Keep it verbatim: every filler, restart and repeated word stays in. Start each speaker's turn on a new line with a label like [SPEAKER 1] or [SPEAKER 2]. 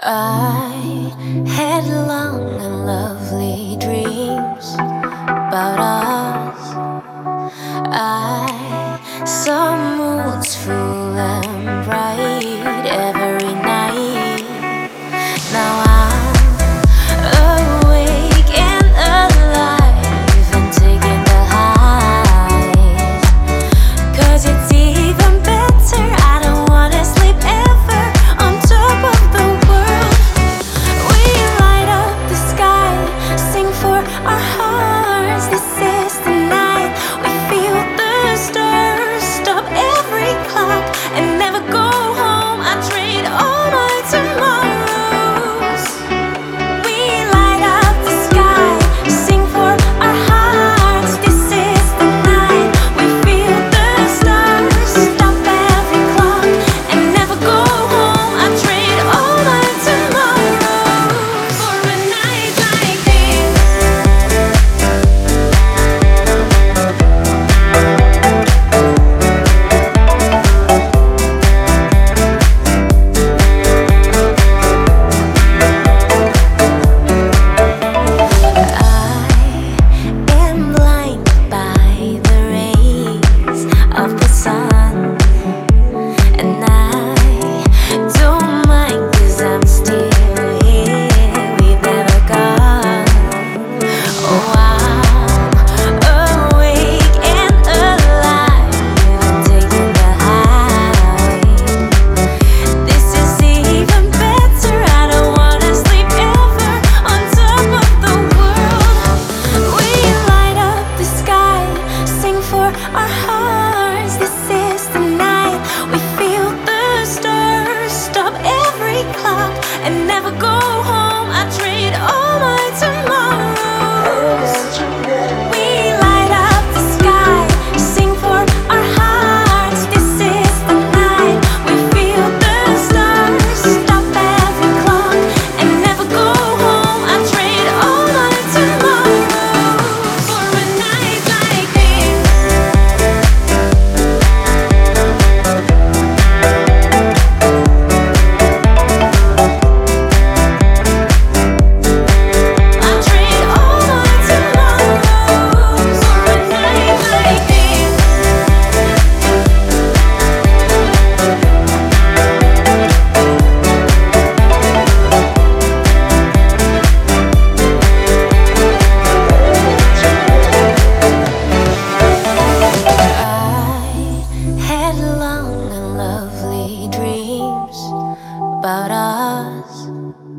[SPEAKER 1] I had long and lovely dreams about us. I saw moods full and bright every night. Now I'm awake and alive and taking the high. 'Cause it's even better, I don't wanna sleep ever on top of the world. We light up the sky, sing for our hearts. This is the night we feel the stars. Stop every clock and never go home. I trade all my tomorrows. We light up the sky, sing for our hearts. This is the night we feel the stars. Stop every clock and never go home. I trade all my tomorrows for a night like this. I am blinded by the rays of the sun, and I don't mind 'cause I'm still here. We've never gone. Oh, I'm awake and alive and taking the high. This is even better, I don't wanna sleep ever on top of the world. We light up the sky, sing for our hearts. This is the night we feel the stars. Stop every clock and never go home. I trade all my tomorrows. We light up the sky, sing for our hearts. This is the night we feel the stars. Stop every clock and never go home. I trade all my tomorrows for a night like this. I trade all my tomorrows for a night like this. I had long and lovely dreams about us.